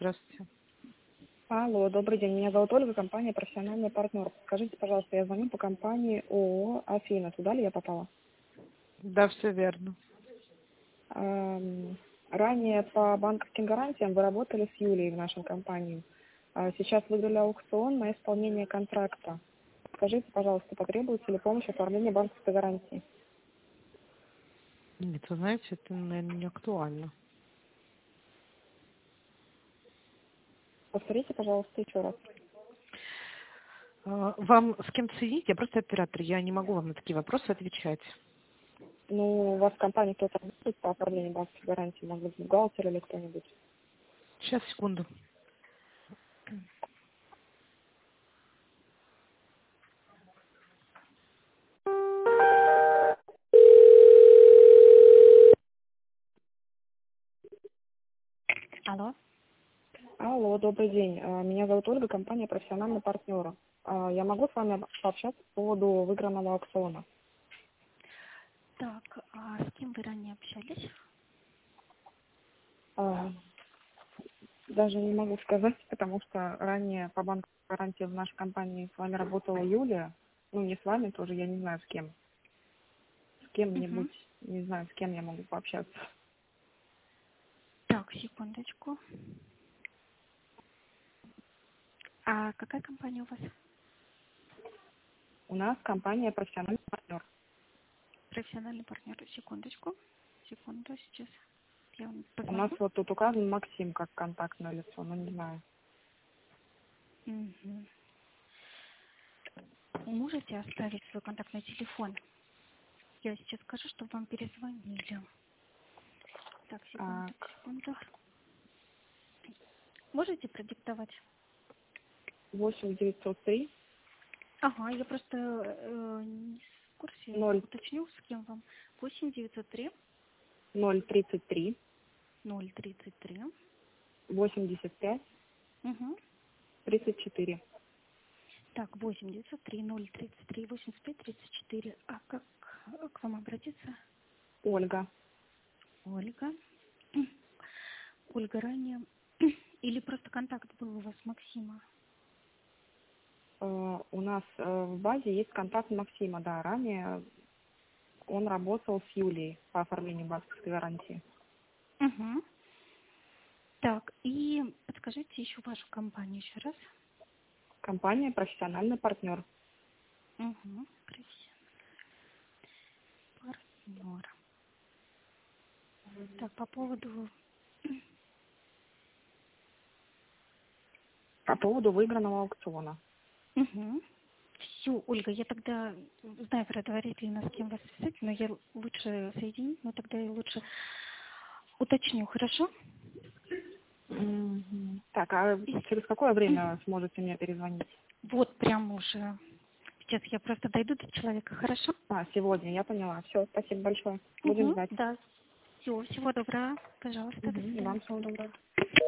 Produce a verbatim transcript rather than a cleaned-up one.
Здравствуйте. Алло, добрый день. Меня зовут Ольга, компания «Профессиональный партнер». Скажите, пожалуйста, я звоню по компании ООО «Афина». Туда ли я попала? Да, все верно. Эм, Ранее по банковским гарантиям вы работали с Юлией в нашей компании. А сейчас выиграли аукцион на исполнение контракта. Скажите, пожалуйста, потребуется ли помощь в оформлении банковской гарантии? Нет, вы знаете, это, наверное, не актуально. Повторите, пожалуйста, еще раз. А, Вам с кем-то соединить? Я просто оператор, я не могу вам на такие вопросы отвечать. Ну, у вас в компании кто-то работает по оформлению банковской гарантии? Может быть, бухгалтер или кто-нибудь? Сейчас, секунду. Алло. Алло, добрый день. А, Меня зовут Ольга, компания «Профессиональный партнер». А, Я могу с вами пообщаться по поводу выигранного аукциона? Так, а с кем вы ранее общались? А, Даже не могу сказать, потому что ранее по банковской гарантии в нашей компании с вами работала Юлия. Ну, не с вами тоже, я не знаю с кем. С Угу. кем-нибудь, не знаю, с кем я могу пообщаться. Так, секундочку. А какая компания у вас? У нас компания «Профессиональный партнер». Профессиональный партнер. Секундочку. Секунду, сейчас я вам У нас позвоню. вот тут указан Максим как контактное лицо, но не знаю. Угу. Можете оставить свой контактный телефон? Я сейчас скажу, чтобы вам перезвонили. Так, секунду, Так, секунду. Можете продиктовать? восемь девятьсот три Ага, я просто э, не в курсе, ноль уточню, с кем вам. Восемь девятьсот три ноль тридцать три ноль тридцать три. восемьдесят пять Угу. тридцать четыре. Так, восемь девятьсот три ноль тридцать три восемьдесят пять тридцать четыре. А как э, к вам обратиться? Ольга. Ольга. Ольга ранее. Или просто контакт был у вас Максима? Э, У нас э, в базе есть контакт Максима, да, ранее он работал с Юлией по оформлению банковской гарантии. Угу. Так, и подскажите еще вашу компанию еще раз. Компания «Профессиональный партнер». Угу. Партнер. Так, по поводу... По поводу выигранного аукциона. Угу. Все, Ольга, я тогда знаю предварительно, с кем вас связать, но я лучше соединить, но тогда я лучше уточню, хорошо? Мгм. Так, а через какое время сможете мне перезвонить? Вот прям уже. Сейчас я просто дойду до человека, хорошо? А, сегодня, я поняла. Все, спасибо большое. Будем Угу, ждать. да. Все, всего доброго. Пожалуйста, до Мгм. И свидания. вам всего доброго.